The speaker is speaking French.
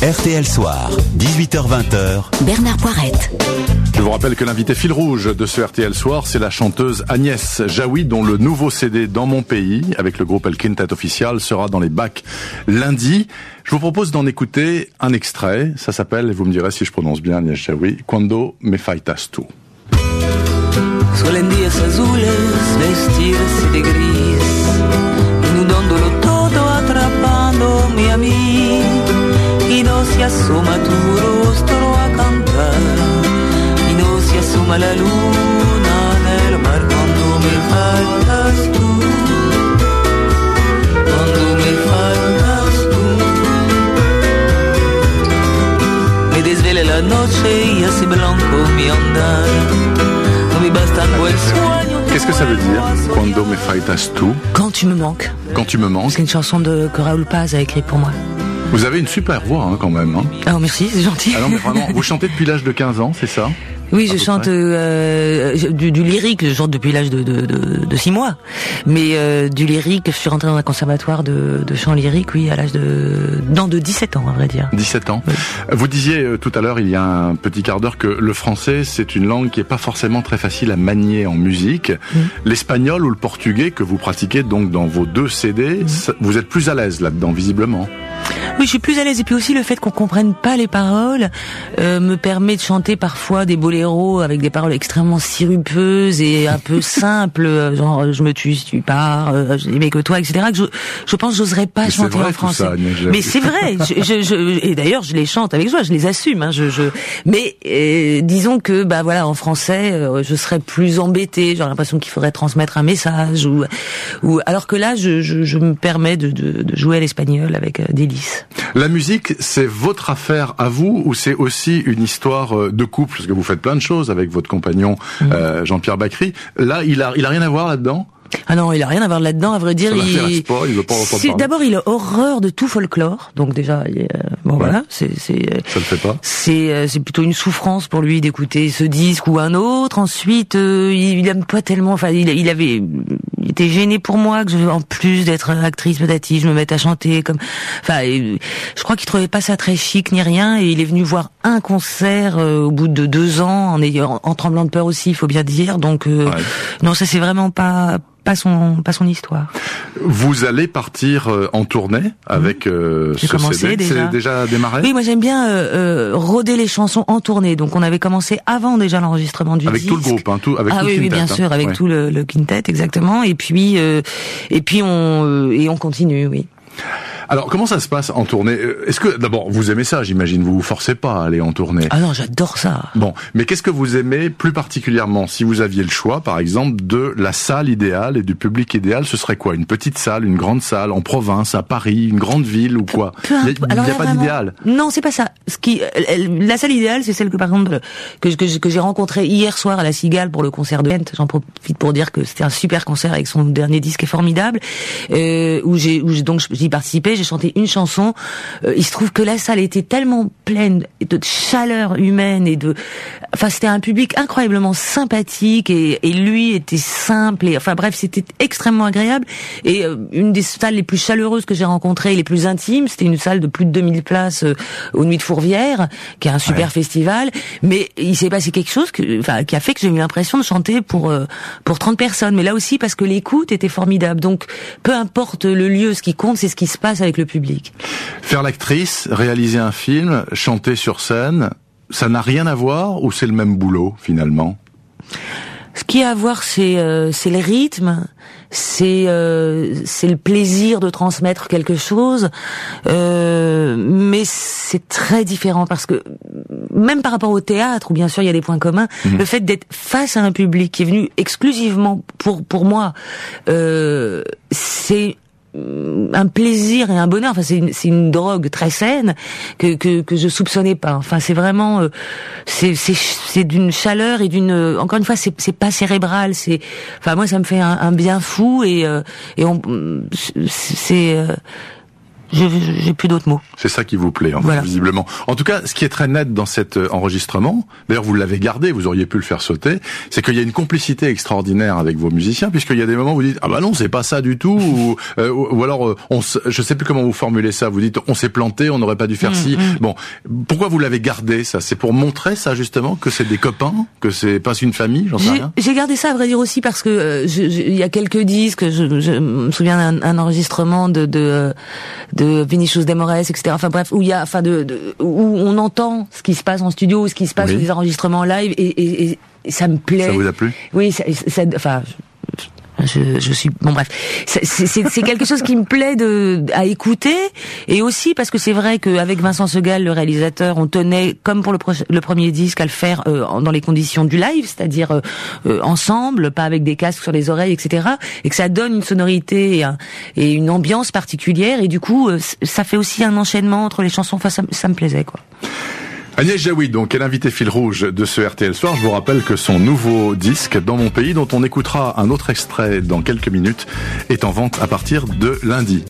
RTL Soir, 18h-20h. Bernard Poirette. Je vous rappelle que l'invité fil rouge de ce RTL Soir, c'est la chanteuse Agnès Jaoui, dont le nouveau CD Dans mon pays, avec le groupe El Quintet Official, sera dans les bacs lundi. Je vous propose d'en écouter un extrait. Ça s'appelle, et vous me direz si je prononce bien Agnès Jaoui, Cuando me faltas tú. Suelen días azules vestirse de gris, inundándolo todo, atrapándome a mí, y no se asoma tu rostro a cantar, y no se asoma la luna del mar cuando me faltas tú, cuando me faltas tú. Me desvela la noche y hace blanco mi andar. Qu'est-ce que ça veut dire, Cuando me faltas tú? Quand tu me manques. Quand tu me manques. C'est une chanson que Raoul Paz a écrite pour moi. Vous avez une super voix, hein, quand même. Hein. Oh, merci, c'est gentil. Ah non, mais vraiment, vous chantez depuis l'âge de 15 ans, c'est ça? Oui, je chante du lyrique, je chante depuis l'âge de 6 mois. Mais du lyrique, je suis rentrée dans un conservatoire de chant lyrique, oui, à l'âge de 17 ans, à vrai dire. 17 ans. Oui. Vous disiez tout à l'heure, il y a un petit quart d'heure, que le français, c'est une langue qui est pas forcément très facile à manier en musique. L'espagnol ou le portugais que vous pratiquez donc dans vos 2 CD, vous êtes plus à l'aise là-dedans, visiblement. Oui, je suis plus à l'aise. Et puis aussi, le fait qu'on comprenne pas les paroles me permet de chanter parfois des boléros avec des paroles extrêmement sirupeuses et un peu simples, genre je me tue si tu pars, je n'aimais que toi, etc. Que je pense que j'oserais pas chanter en français. Ça, mais c'est vrai. Et d'ailleurs, je les chante avec joie, je les assume. Hein, Mais disons que bah voilà, en français, je serais plus embêtée. J'aurais l'impression qu'il faudrait transmettre un message ou alors que là, je me permets de jouer à l'espagnol avec délice. La musique, c'est votre affaire à vous ou c'est aussi une histoire de couple? Parce que vous faites plein de choses avec votre compagnon Jean-Pierre Bacri. Là, il a rien à voir là-dedans? Ah non, il a rien à voir là-dedans. À vrai dire, il veut pas entendre parler. D'abord, il a horreur de tout folklore. Donc déjà, voilà, ça le fait pas. C'est plutôt une souffrance pour lui d'écouter ce disque ou un autre. Ensuite, il aime pas tellement. Enfin, il était gêné pour moi que en plus d'être actrice peut-être, je me mette à chanter comme. Enfin, je crois qu'il trouvait pas ça très chic ni rien. Et il est venu voir un concert au bout de 2 ans, en tremblant de peur aussi, il faut bien dire. Donc non, ça c'est vraiment pas son histoire. Vous allez partir en tournée avec ce CD. C'est déjà démarré? Oui, moi j'aime bien roder les chansons en tournée. Donc on avait commencé avant déjà l'enregistrement du disque. Avec tout le groupe, hein, avec tout le quintet. Oui, bien sûr, avec tout le quintet, exactement. Et puis on continue, oui. Alors, comment ça se passe en tournée? Est-ce que, d'abord, vous aimez ça, j'imagine, vous vous forcez pas à aller en tournée? Ah non, j'adore ça. Bon, mais qu'est-ce que vous aimez plus particulièrement? Si vous aviez le choix, par exemple, de la salle idéale et du public idéal, ce serait quoi? Une petite salle, une grande salle, en province, à Paris, une grande ville ou quoi? Il n'y a pas d'idéal? Non, c'est pas ça. La salle idéale, c'est celle que, par exemple, que j'ai rencontrée hier soir à la Cigale pour le concert de Kent. J'en profite pour dire que c'était un super concert avec son dernier disque est formidable, où j'y participais. J'ai chanté une chanson. Il se trouve que la salle était tellement pleine de chaleur humaine enfin c'était un public incroyablement sympathique et lui était simple et enfin bref c'était extrêmement agréable et une des salles les plus chaleureuses que j'ai rencontrées, les plus intimes, c'était une salle de plus de 2000 places aux Nuits de Fourvière, qui est un super festival. Mais il s'est passé quelque chose qui a fait que j'ai eu l'impression de chanter pour 30 personnes. Mais là aussi parce que l'écoute était formidable. Donc peu importe le lieu, ce qui compte c'est ce qui se passe avec le public. Faire l'actrice, réaliser un film, chanter sur scène, ça n'a rien à voir ou c'est le même boulot finalement? Ce qui a à voir, c'est le rythme, c'est le plaisir de transmettre quelque chose, mais c'est très différent parce que même par rapport au théâtre où bien sûr il y a des points communs, le fait d'être face à un public qui est venu exclusivement pour moi, c'est un plaisir et un bonheur. Enfin, c'est une drogue très saine que je soupçonnais pas. Enfin, c'est vraiment, c'est d'une chaleur et encore une fois, c'est pas cérébral. Enfin, moi, ça me fait un bien fou et J'ai plus d'autres mots. C'est ça qui vous plaît, voilà. Visiblement. En tout cas, ce qui est très net dans cet enregistrement, d'ailleurs vous l'avez gardé, vous auriez pu le faire sauter, c'est qu'il y a une complicité extraordinaire avec vos musiciens, puisqu'il y a des moments où vous dites ah bah non c'est pas ça du tout, ou alors je sais plus comment vous formulez ça, vous dites on s'est planté, on n'aurait pas dû faire ci. Bon, pourquoi vous l'avez gardé ça? C'est pour montrer ça justement que c'est des copains, que c'est pas une famille, j'en sais rien. J'ai gardé ça à vrai dire aussi parce que il y a quelques disques, je me souviens d'un enregistrement de Vinicius de Moraes, etc. Enfin bref, où il y a, où on entend ce qui se passe en studio, ou ce qui se passe sur des enregistrements live, et ça me plaît. Ça vous a plu? Oui, je suis bon bref, c'est quelque chose qui me plaît à écouter, et aussi parce que c'est vrai qu'avec Vincent Segal, le réalisateur, on tenait comme pour le premier disque à le faire dans les conditions du live, c'est-à-dire ensemble, pas avec des casques sur les oreilles, etc. Et que ça donne une sonorité et une ambiance particulière, et du coup ça fait aussi un enchaînement entre les chansons. Enfin ça me plaisait quoi. Agnès Jaoui, donc, est l'invitée fil rouge de ce RTL Soir. Je vous rappelle que son nouveau disque, Dans mon pays, dont on écoutera un autre extrait dans quelques minutes, est en vente à partir de lundi.